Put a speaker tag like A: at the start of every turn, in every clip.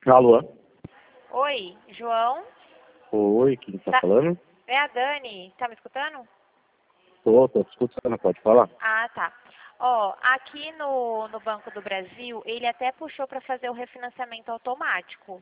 A: Alô?
B: Oi, João?
A: Oi, quem tá falando?
B: É a Dani. Tá me escutando?
A: Tô te escutando, pode falar.
B: Ah, tá. Ó, aqui no Banco do Brasil, ele até puxou para fazer o refinanciamento automático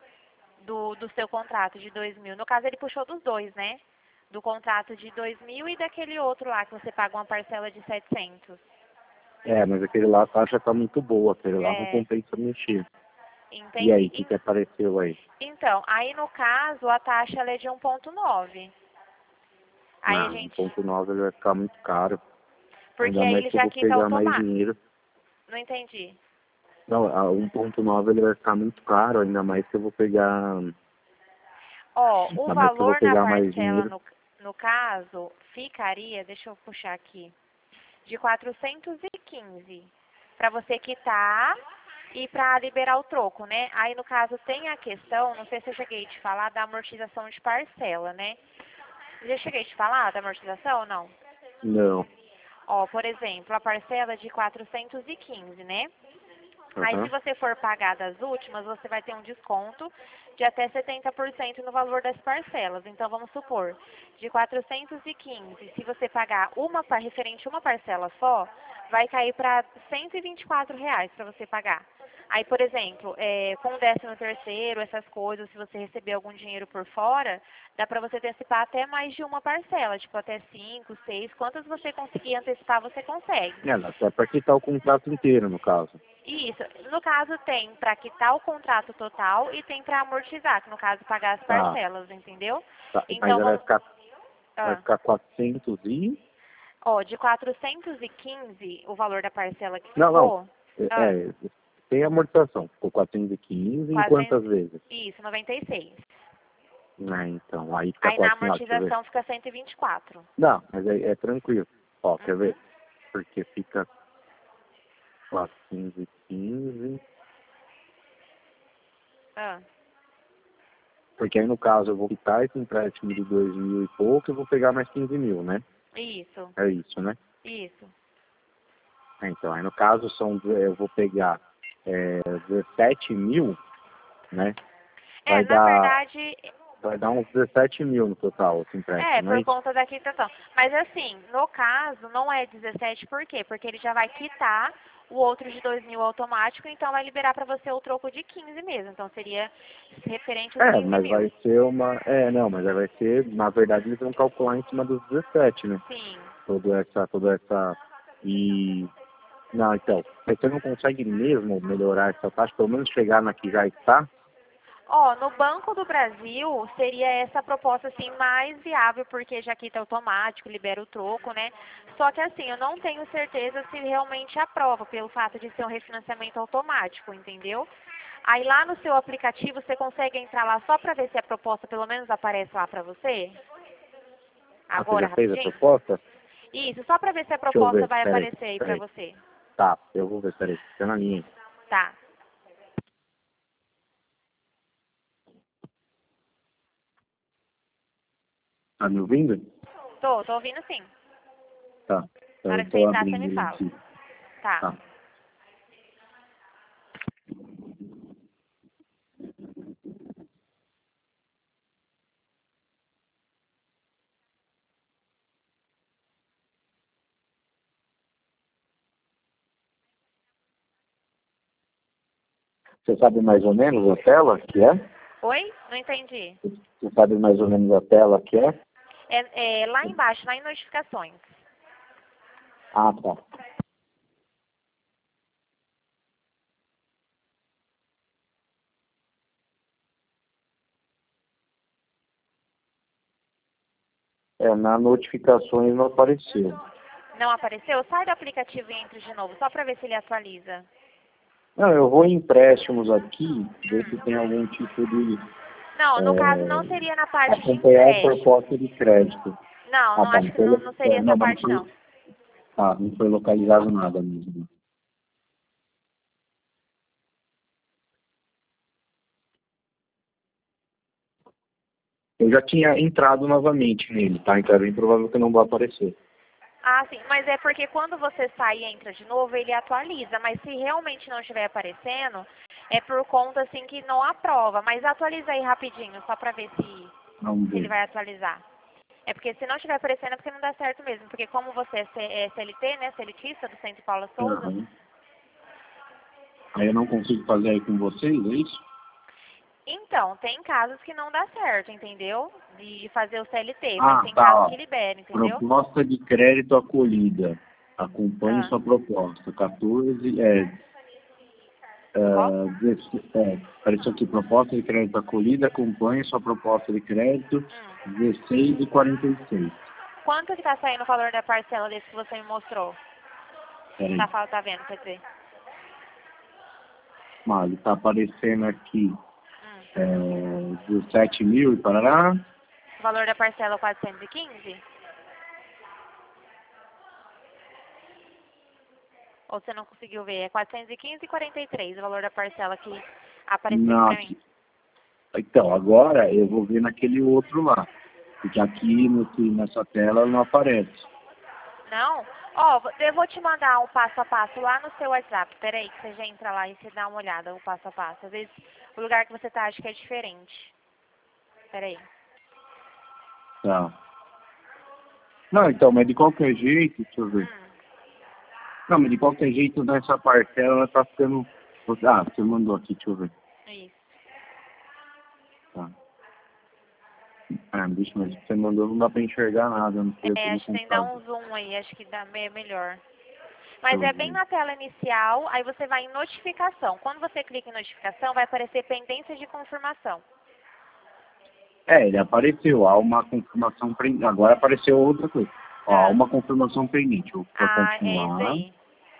B: do seu contrato de 2.000. No caso, ele puxou dos dois, né? Do contrato de 2.000 e daquele outro lá que você paga uma parcela de 700.
A: Mas aquele lá a taxa tá muito boa, aquele lá não
B: É,
A: compensa mexer. E aí,
B: entendi.
A: o que apareceu aí?
B: Então, aí no caso, a taxa ela é de 1,9. Aí a
A: Ah,
B: gente...
A: 1,9 ele vai ficar muito caro.
B: Porque
A: Ainda
B: aí
A: mais
B: ele
A: que eu
B: já
A: vou
B: quita
A: pegar mais
B: automático.
A: dinheiro.
B: Não entendi.
A: Não, a 1,9 ele vai ficar muito caro, ainda mais que eu vou pegar.
B: Ó, o
A: Ainda mais que eu vou
B: valor na
A: pegar mais
B: parcela,
A: dinheiro.
B: no caso, ficaria, deixa eu puxar aqui, de 415 para você quitar e para liberar o troco, né? Aí, no caso, tem a questão, não sei se eu cheguei a te falar, da amortização de parcela, né? Já cheguei a te falar da amortização ou não?
A: Não.
B: Ó, por exemplo, a parcela é de 415, né? Aí, se
A: Aham.
B: você for pagar das últimas, você vai ter um desconto de até 70% no valor das parcelas. Então, vamos supor, de 415, se você pagar referente a uma parcela só, vai cair para R$ 124 para você pagar. Aí, por exemplo, com o 13º, essas coisas, se você receber algum dinheiro por fora, dá para você antecipar até mais de uma parcela, tipo até 5, 6, quantas você conseguir antecipar, você consegue.
A: Dá só pra quitar o contrato inteiro, no caso.
B: Isso. No caso, tem para quitar o contrato total e tem para amortizar, que no caso, pagar as
A: Tá.
B: parcelas, entendeu?
A: Tá. Mas
B: Então,
A: aí vai
B: vamos...
A: ficar, vai
B: Ah,
A: ficar 400 e...
B: ó, de 415, o valor da parcela que
A: Não.
B: ficou... Ah,
A: É, tem amortização. Ficou 415 em
B: 400...
A: quantas vezes?
B: Isso, 96.
A: Então, aí fica
B: Aí na
A: 400, deixa eu ver.
B: amortização fica 124.
A: Não, mas é tranquilo. Ó, quer
B: Uhum.
A: ver? Porque fica 415.
B: Ah,
A: Porque aí no caso eu vou quitar esse empréstimo de 2.000 e pouco e vou pegar mais 15 mil, né?
B: isso,
A: É isso, né?
B: isso.
A: Então, aí no caso eu vou pegar 17 mil, né?
B: É,
A: Vai
B: na
A: dar,
B: verdade,
A: vai dar uns 17 mil no total esse empréstimo, não é
B: por
A: isso?
B: conta da quitação. Mas assim, no caso, não é 17, por quê? Porque ele já vai quitar o outro de 2.000 automático, então vai liberar para você o troco de 15 mesmo. Então seria referente aos 15
A: Mas
B: mil.
A: vai ser uma. Não, mas aí vai ser. Na verdade, eles vão calcular em cima dos 17, né?
B: Sim.
A: Toda essa. E. Não, então. Você não consegue mesmo melhorar essa taxa, pelo menos chegar na que já está?
B: Ó, no Banco do Brasil seria essa proposta assim mais viável, porque já quita automático, libera o troco, né? Só que assim, eu não tenho certeza se realmente aprova, pelo fato de ser um refinanciamento automático, entendeu? Aí lá no seu aplicativo você consegue entrar lá só para ver se a proposta pelo menos aparece lá para você?
A: Ah, você
B: Agora,
A: já fez a
B: rapidinho?
A: proposta?
B: Isso, só para ver se a
A: Deixa eu
B: proposta
A: ver.
B: vai
A: Peraí,
B: aparecer aí para
A: peraí.
B: você.
A: Tá, eu vou ver, peraí. Fica na linha.
B: Tá.
A: Tá me ouvindo?
B: Tô ouvindo sim.
A: Tá.
B: Na hora
A: Eu
B: que você
A: tô
B: entrar, você
A: abrindo
B: me
A: ele
B: fala.
A: aqui.
B: Tá.
A: Tá. Você sabe mais ou menos a tela que é?
B: Oi? Não entendi.
A: Você sabe mais ou menos a tela que é?
B: É lá embaixo, lá em notificações.
A: Ah, tá. Na notificações não apareceu.
B: Não apareceu? Sai do aplicativo e entre de novo, só para ver se ele atualiza.
A: Não, eu vou em empréstimos aqui, ver se tem algum tipo de
B: Não, no caso não
A: é,
B: seria na parte de
A: acompanhar a
B: empréstimo.
A: proposta de crédito.
B: Não,
A: Ah,
B: não
A: tá.
B: acho que não seria essa
A: Não, mas
B: parte não.
A: não foi localizado nada mesmo. Eu já tinha entrado novamente nele, tá? Então é bem provável que não vai aparecer.
B: Ah, sim, mas é porque quando você sai e entra de novo, ele atualiza. Mas se realmente não estiver aparecendo, É por conta, assim, que não aprova. Mas atualiza aí rapidinho, só pra ver se
A: Vamos
B: ele
A: ver.
B: vai atualizar. É porque se não estiver aparecendo é porque não dá certo mesmo. Porque como você é CLT, né, CLTista do Centro Paula Souza,
A: Uhum. Aí eu não consigo fazer aí com vocês, é isso?
B: então, tem casos que não dá certo, entendeu? De fazer o CLT, mas
A: Ah,
B: tem
A: tá,
B: casos
A: ó.
B: que libera, entendeu?
A: Proposta de crédito acolhida. Acompanhe
B: Ah,
A: sua proposta. 14,
B: qual?
A: apareceu aqui, proposta de crédito acolhida, acompanhe sua proposta de crédito,
B: Hum.
A: 16,46.
B: Quanto que tá saindo o valor da parcela desse que você me mostrou?
A: Peraí.
B: Tá vendo, quer dizer?
A: Mas ele tá aparecendo aqui
B: Hum.
A: 17 mil e parará.
B: O valor da parcela é 415? Ou você não conseguiu ver? É 415,43 o valor da parcela que apareceu
A: Não,
B: pra mim.
A: aqui. Então, agora eu vou ver naquele outro lá. Porque aqui nessa tela não aparece.
B: Não? Ó, eu vou te mandar um passo a passo lá no seu WhatsApp. Peraí, que você já entra lá e você dá uma olhada, o passo a passo. Às vezes o lugar que você tá acha que é diferente. Peraí.
A: Tá. Não, então, mas de qualquer jeito, deixa eu ver. Não, mas de qualquer jeito nessa parcela ela tá ficando. Ah, você mandou aqui, deixa eu ver.
B: Isso.
A: Tá. Ah, bicho, mas o que você mandou não dá pra enxergar nada, não sei aqui no
B: Acho que tem que dar
A: computador.
B: um zoom aí, acho que dá melhor.
A: Deixa
B: Mas
A: eu
B: é bem
A: ver.
B: na tela inicial, aí você vai em notificação. Quando você clica em notificação, vai aparecer pendência de confirmação.
A: Ele apareceu, há uma confirmação pendente. Agora apareceu outra coisa. Ó, há
B: Ah,
A: uma confirmação pendente. Para
B: é isso
A: continuar.
B: aí.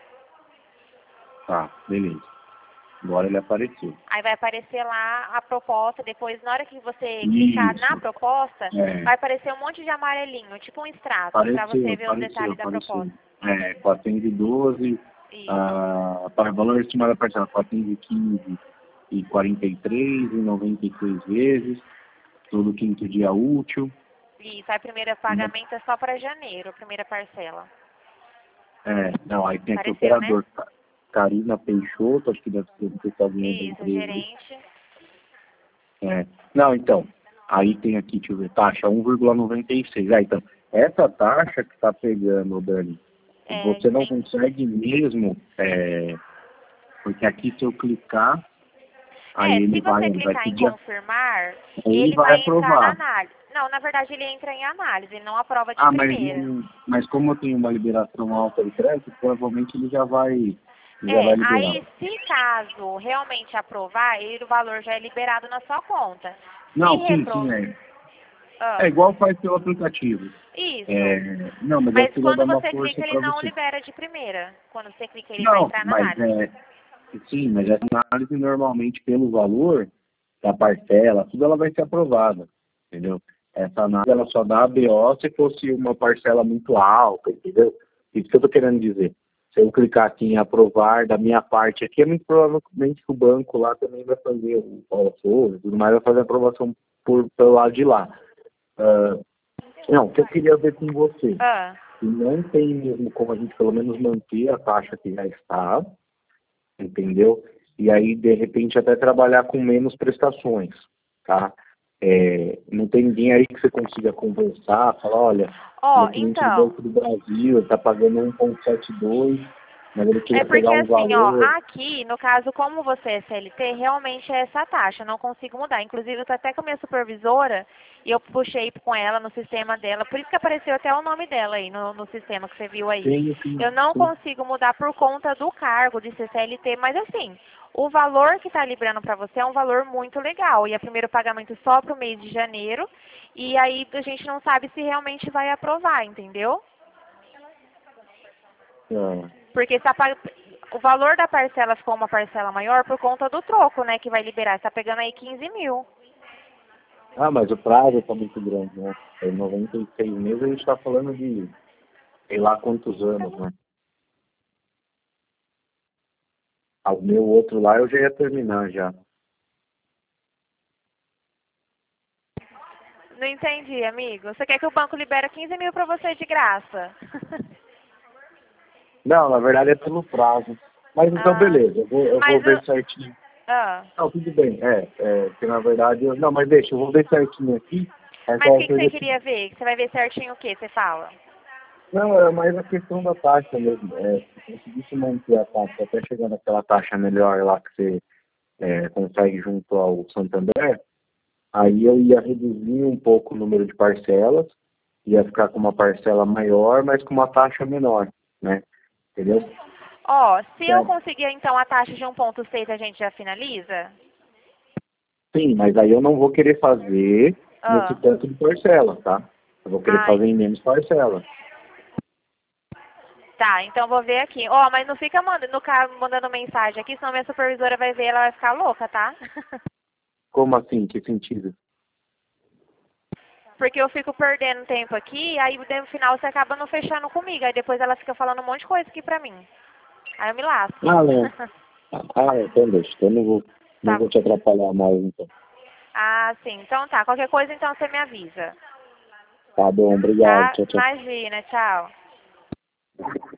A: Tá, beleza. Agora ele apareceu.
B: Aí vai aparecer lá a proposta, depois na hora que você clicar na
A: Isso.
B: proposta,
A: É,
B: vai aparecer um monte de amarelinho, tipo um extrato, para
A: apareceu,
B: você ver os
A: apareceu,
B: detalhes da
A: apareceu.
B: proposta.
A: 412, para valor estimado da parcela, 415 e 43 e 96 vezes, todo quinto dia útil.
B: Isso, aí primeiro pagamento é só para janeiro, a primeira parcela.
A: Não, aí tem aqui o
B: Apareceu, né?
A: operador Karina Peixoto, acho que deve ser o pessoalzinho da
B: Isso,
A: empresa.
B: gerente.
A: Não, então, aí tem aqui, deixa eu ver, taxa 1,96. Então, essa taxa que está pegando, Dani, você não
B: Tem,
A: consegue mesmo, porque aqui se eu clicar, aí
B: se você
A: ele vai
B: clicar em
A: pedir,
B: confirmar,
A: ele
B: ele
A: vai
B: vai entrar na
A: aprovar.
B: análise. Não, na verdade ele entra em análise, ele não aprova de
A: Ah,
B: primeira.
A: mas como eu tenho uma liberação alta de crédito, provavelmente ele já vai liberar.
B: Aí se caso realmente aprovar, o valor já é liberado na sua conta. Se
A: Não, sim,
B: reprovar.
A: é igual faz pelo aplicativo.
B: Isso.
A: Não, mas
B: Mas
A: aqui vai dar
B: quando
A: uma
B: você
A: força
B: clica, ele
A: para
B: não
A: você.
B: libera de primeira. Quando você clica, ele vai
A: Não,
B: entrar na
A: mas
B: análise.
A: sim, mas essa análise normalmente pelo valor da parcela, tudo ela vai ser aprovada, entendeu? Essa análise ela só dá a BO se fosse uma parcela muito alta, entendeu? Isso que eu estou querendo dizer. Se eu clicar aqui em aprovar da minha parte aqui, é muito provavelmente que o banco lá também vai fazer o follow e tudo mais, vai fazer a aprovação pelo lado de lá. Não, o que eu queria ver com você, se não tem mesmo como a gente pelo menos manter a taxa que já está, entendeu? E aí, de repente, até trabalhar com menos prestações, tá? Não tem ninguém aí que você consiga conversar, falar, olha, meu cliente do
B: Então,
A: Banco do Brasil está pagando 1,72, mas ele queria
B: porque
A: pegar um
B: assim, ó,
A: valor.
B: aqui, no caso, como você é CLT, realmente é essa taxa, eu não consigo mudar. Inclusive, eu tô até com a minha supervisora e eu puxei com ela no sistema dela, por isso que apareceu até o nome dela aí no sistema que você viu aí.
A: Sim,
B: Eu não consigo mudar por conta do cargo de ser CLT, mas assim, o valor que está liberando para você é um valor muito legal. E é primeiro pagamento só para o mês de janeiro, e aí a gente não sabe se realmente vai aprovar, entendeu? Porque o valor da parcela ficou uma parcela maior por conta do troco, né, que vai liberar. Você tá pegando aí 15 mil.
A: Mas o prazo está muito grande, né? Em 96 meses a gente está falando de sei lá quantos anos, né? O meu outro lá eu já ia terminar já.
B: Não entendi, amigo. Você quer que o banco libere 15 mil para você de graça?
A: Não, na verdade é pelo prazo. Mas então beleza, eu vou
B: Mas
A: ver certinho.
B: Ah.
A: Não, tudo bem. Porque na verdade... Não, mas deixa, eu vou ver certinho aqui.
B: Mas o que você queria ver? Você vai ver certinho o que você fala?
A: Não, é mais a questão da taxa mesmo. Se conseguisse manter a taxa até chegar naquela taxa melhor lá que você consegue junto ao Santander, aí eu ia reduzir um pouco o número de parcelas, ia ficar com uma parcela maior, mas com uma taxa menor, né? Entendeu?
B: Ó, se eu
A: É.
B: conseguir então a taxa de 1,6, a gente já finaliza?
A: Sim, mas aí eu não vou querer fazer nesse
B: Ah.
A: tanto de parcela, tá? Eu vou querer
B: Ai.
A: fazer em menos parcela.
B: Tá, então vou ver aqui. Ó, mas não fica mandando mensagem aqui, senão minha supervisora vai ver e ela vai ficar louca, tá?
A: Como assim? Que sentido?
B: Porque eu fico perdendo tempo aqui, aí no final você acaba não fechando comigo. Aí depois ela fica falando um monte de coisa aqui pra mim. Aí eu me lasco.
A: Ah, não. Então deixa. Então não
B: Tá.
A: vou te atrapalhar mais, então.
B: Ah, sim. Então tá. Qualquer coisa então você me avisa.
A: Tá bom, obrigado.
B: Tá?
A: Tchau, tchau.
B: Imagina. Tchau.